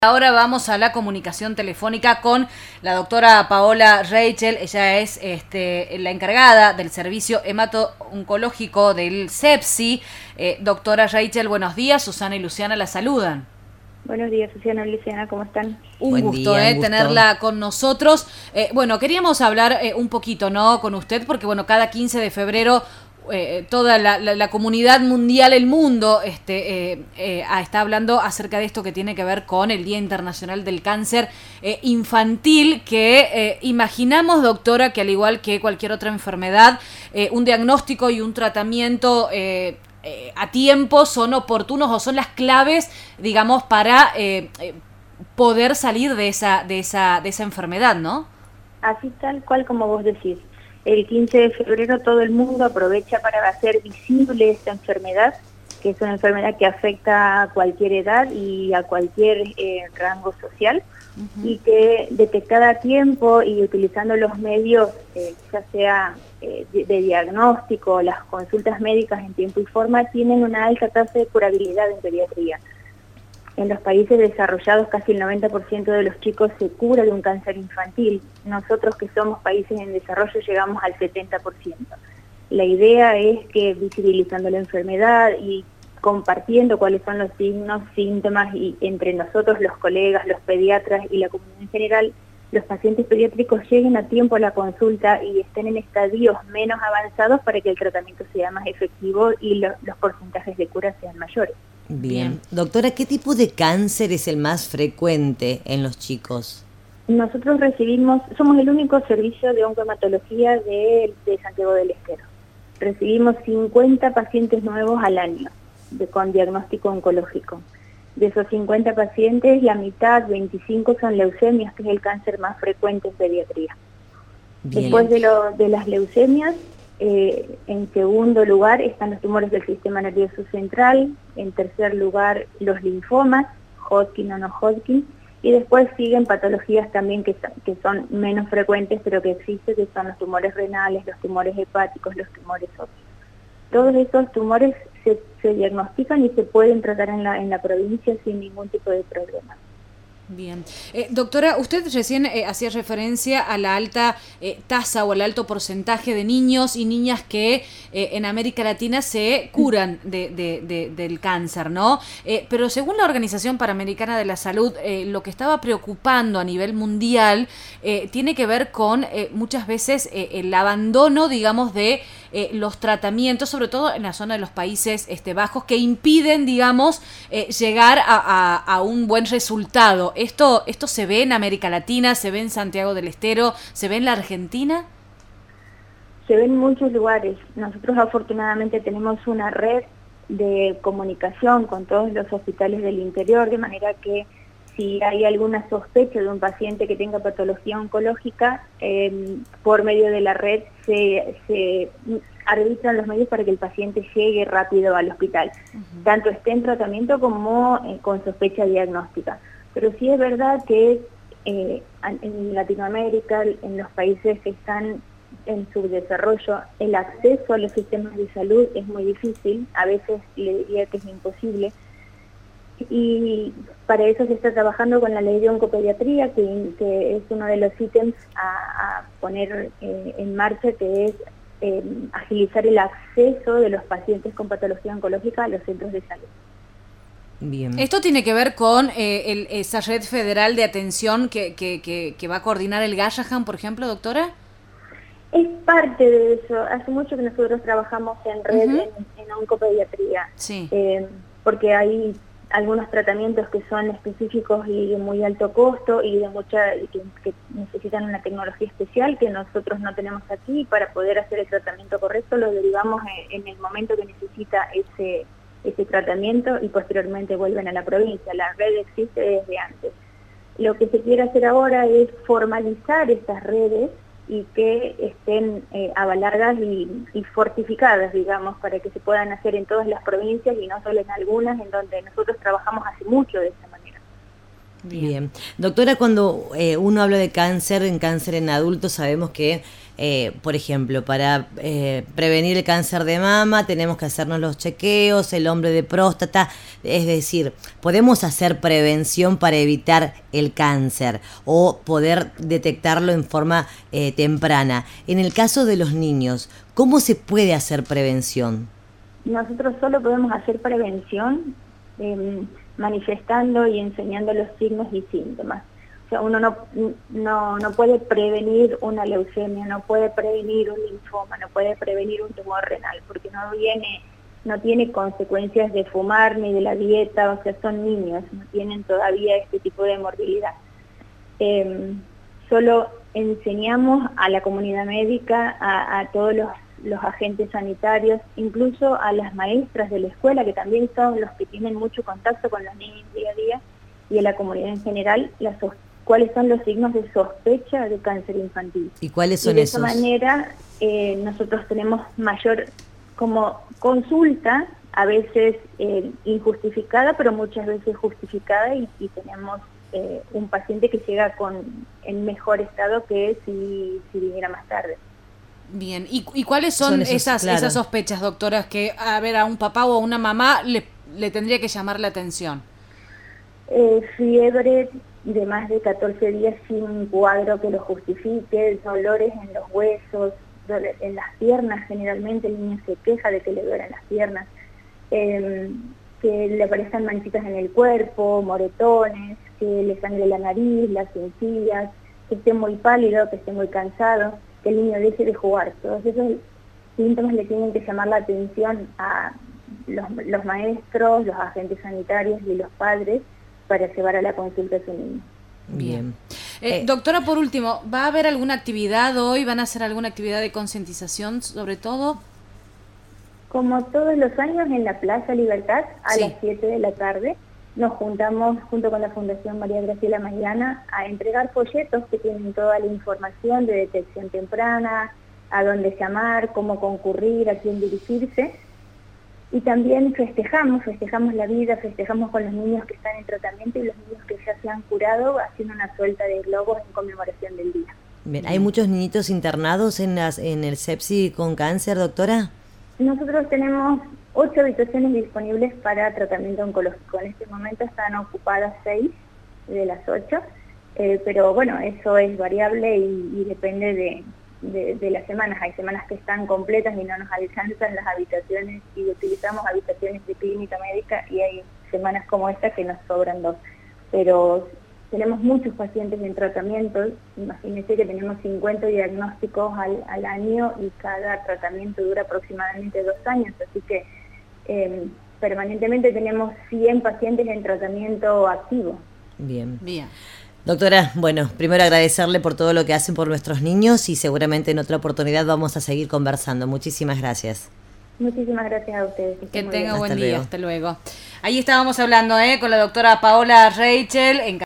Ahora vamos a la comunicación telefónica con la Paola Rachel. Ella es la encargada del servicio hemato-oncológico del CEPSI. Doctora Rachel, buenos días. Susana y Luciana la saludan. Buenos días, Susana y Luciana, ¿cómo están? Un gusto tenerla con nosotros. Queríamos hablar un poquito, ¿no?, con usted, porque cada 15 de febrero toda la comunidad mundial, el mundo, está hablando acerca de esto que tiene que ver con el Día Internacional del Cáncer Infantil, que imaginamos, doctora, que al igual que cualquier otra enfermedad, un diagnóstico y un tratamiento a tiempo son oportunos o son las claves, digamos, para poder salir de esa enfermedad, ¿no? Así tal cual como vos decís. El 15 de febrero todo el mundo aprovecha para hacer visible esta enfermedad, que es una enfermedad que afecta a cualquier edad y a cualquier rango social, y que detectada a tiempo y utilizando los medios, ya sea de diagnóstico, las consultas médicas en tiempo y forma, tienen una alta tasa de curabilidad en pediatría. En los países desarrollados casi el 90% de los chicos se cura de un cáncer infantil. Nosotros, que somos países en desarrollo, llegamos al 70%. La idea es que visibilizando la enfermedad y compartiendo cuáles son los signos, síntomas, y entre nosotros, los colegas, los pediatras y la comunidad en general, los pacientes pediátricos lleguen a tiempo a la consulta y estén en estadios menos avanzados para que el tratamiento sea más efectivo y los porcentajes de cura sean mayores. Bien. Doctora, ¿qué tipo de cáncer es el más frecuente en los chicos? Nosotros somos el único servicio de oncohematología de Santiago del Estero. Recibimos 50 pacientes nuevos al año con diagnóstico oncológico. De esos 50 pacientes, la mitad, 25, son leucemias, que es el cáncer más frecuente en pediatría. Bien. Después de las leucemias, en segundo lugar están los tumores del sistema nervioso central, en tercer lugar los linfomas, Hodgkin o no Hodgkin, y después siguen patologías también que son menos frecuentes, pero que existen, que son los tumores renales, los tumores hepáticos, los tumores óseos. Todos esos tumores se diagnostican y se pueden tratar en la provincia sin ningún tipo de problema. Bien. Doctora, usted recién hacía referencia a la alta tasa o al alto porcentaje de niños y niñas que en América Latina se curan del cáncer, ¿no? Pero según la Organización Panamericana de la Salud, lo que estaba preocupando a nivel mundial tiene que ver con muchas veces el abandono, digamos, de los tratamientos, sobre todo en la zona de los Países Bajos, que impiden, digamos, llegar a un buen resultado. ¿Esto se ve en América Latina, se ve en Santiago del Estero, se ve en la Argentina? Se ve en muchos lugares. Nosotros afortunadamente tenemos una red de comunicación con todos los hospitales del interior, de manera que si hay alguna sospecha de un paciente que tenga patología oncológica, por medio de la red se arbitran los medios para que el paciente llegue rápido al hospital, tanto esté en tratamiento como con sospecha diagnóstica. Pero sí es verdad que en Latinoamérica, en los países que están en subdesarrollo, el acceso a los sistemas de salud es muy difícil, a veces le diría que es imposible, y para eso se está trabajando con la ley de oncopediatría, que es uno de los ítems a poner en marcha, que es agilizar el acceso de los pacientes con patología oncológica a los centros de salud. Bien. ¿Esto tiene que ver con esa red federal de atención que va a coordinar el Gallahan, por ejemplo, doctora? Es parte de eso. Hace mucho que nosotros trabajamos en red en oncopediatría, sí. Porque hay algunos tratamientos que son específicos y de muy alto costo y que necesitan una tecnología especial que nosotros no tenemos aquí. Para poder hacer el tratamiento correcto lo derivamos en el momento que necesita ese tratamiento y posteriormente vuelven a la provincia. La red existe desde antes. Lo que se quiere hacer ahora es formalizar estas redes y que estén avaladas y fortificadas, digamos, para que se puedan hacer en todas las provincias y no solo en algunas, en donde nosotros trabajamos hace mucho de esa manera. Bien. Doctora, cuando uno habla de cáncer, en adultos, sabemos que, por ejemplo, para prevenir el cáncer de mama tenemos que hacernos los chequeos, el hombre de próstata, es decir, podemos hacer prevención para evitar el cáncer o poder detectarlo en forma temprana. En el caso de los niños, ¿cómo se puede hacer prevención? Nosotros solo podemos hacer prevención manifestando y enseñando los signos y síntomas. O sea, uno no puede prevenir una leucemia, no puede prevenir un linfoma, no puede prevenir un tumor renal, porque no tiene consecuencias de fumar ni de la dieta, o sea, son niños, no tienen todavía este tipo de morbilidad. Solo enseñamos a la comunidad médica, a todos los agentes sanitarios, incluso a las maestras de la escuela, que también son los que tienen mucho contacto con los niños día a día, y a la comunidad en general, cuáles son los signos de sospecha de cáncer infantil. ¿Y cuáles son esos? De esa manera nosotros tenemos mayor como consulta, a veces injustificada, pero muchas veces justificada, y tenemos un paciente que llega en mejor estado que si viniera más tarde. Bien, ¿y cuáles son esas sospechas, doctoras, que a un papá o a una mamá le tendría que llamar la atención? Fiebre de más de 14 días sin un cuadro que lo justifique, dolores en los huesos, en las piernas, generalmente el niño se queja de que le duelen las piernas, que le aparezcan manchitas en el cuerpo, moretones, que le sangre la nariz, las encías, que esté muy pálido, que esté muy cansado, que el niño deje de jugar. Todos esos síntomas le tienen que llamar la atención a los maestros, los agentes sanitarios y los padres para llevar a la consulta a su niño. Bien. Doctora, por último, ¿va a haber alguna actividad hoy? ¿Van a hacer alguna actividad de concientización sobre todo? Como todos los años en la Plaza Libertad, a las 7 de la tarde, nos juntamos junto con la Fundación María Graciela Maidana a entregar folletos que tienen toda la información de detección temprana, a dónde llamar, cómo concurrir, a quién dirigirse. Y también festejamos la vida, festejamos con los niños que están en tratamiento y los niños que ya se han curado, haciendo una suelta de globos en conmemoración del día. Bien. ¿Hay muchos niñitos internados en el CEPSI con cáncer, doctora? Nosotros tenemos 8 habitaciones disponibles para tratamiento oncológico. En este momento están ocupadas 6 de las 8, pero bueno, eso es variable y depende de las semanas. Hay semanas que están completas y no nos alcanzan las habitaciones y utilizamos habitaciones de clínica médica, y hay semanas como esta que nos sobran 2. Pero tenemos muchos pacientes en tratamiento. Imagínense que tenemos 50 diagnósticos al año y cada tratamiento dura aproximadamente 2 años, así que permanentemente tenemos 100 pacientes en tratamiento activo. Bien. Doctora, bueno, primero agradecerle por todo lo que hacen por nuestros niños y seguramente en otra oportunidad vamos a seguir conversando. Muchísimas gracias. Muchísimas gracias a ustedes. Que tenga buen día. Hasta luego. Ahí estábamos hablando con la doctora Paola Reichel.